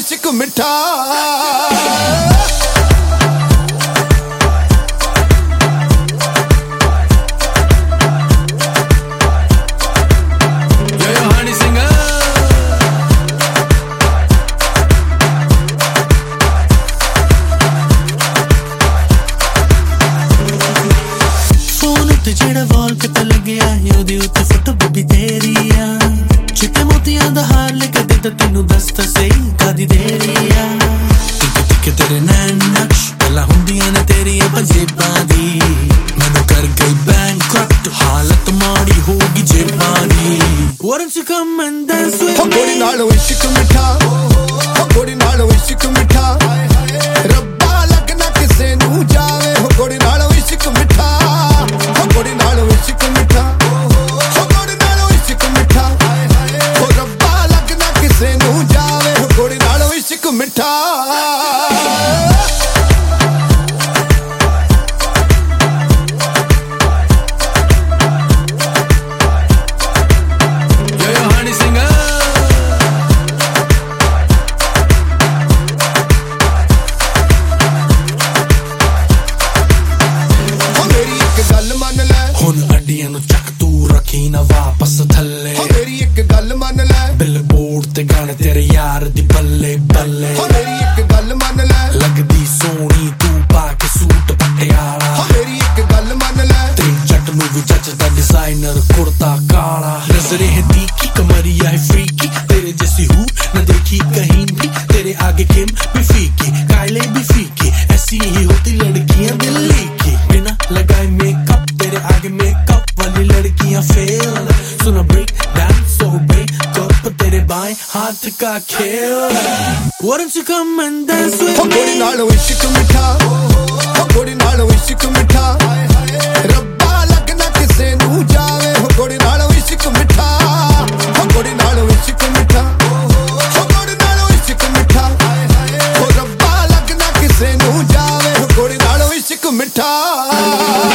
इश्क मिठा। जेड़ा वॉल पे तो लग्या है ओदी उत्ते फोटो बेबी तेरी आ चिट्टे मोतियां दा हार लेके दे तैनू दस ता सही कादी देरी आ टिके टिके तेरे नैन नक्श गल्लां हुंदियां ने तेरियां पंजेबां दी मैनू कर गई बैंकक्रप्ट हालत माड़ी होगी जेबां दी। Wouldn't you come and dance with me? गोरी नाल इश्क मिठा, गोरी नाल इश्क मिठा, रब्बा लगना किसे नू जावे। गोरी नाल इश्क मिठा, गोरी नाल इश्क मिठा, गोरी नाल इश्क मिठा, ओ रब्बा लगना किसे नू जावे। गोरी नाल इश्क मिठा। अड्डियां नू चक तू रखी ना वापस थल्ले। मेरी एक गल मन ले, बिलबोर्ड ते गाने तेरे यार दी बल्ले बल्ले। मेरी एक गल मन ले, लगदी सोनी तू पाके सूट पटियाला। मेरी एक गल मन ले, तेरी जट नू भी जचदा डिजाइनर कुर्ता काला। नजरे है तीखी कमरिया है फ्रीकी, तेरे जैसी हूँ न देखी कहीं भी। तेरे आगे किम भी फीकी कायले भी फीकी, ऐसी ही होती लड़कियां दिल्ली की। बिना लगाए मेकअप तेरे आगे मेकअप वाली लड़कियां फेल। सुना ब्रेक डांस सो ब्रेक तेरे बाएं हाथ का खेल। Wouldn't you come and dance with me? गोरी नाल इश्क मिठा, गोरी नाल इश्क मिठा, रब्बा लगना किसे नू जावे। गोरी नाल इश्क मिठा, गोरी नाल इश्क मिठा, गोरी नाल इश्क मिठा, ओ रब्बा लगना किसे नू जावे। गोरी नाल इश्क मिठा।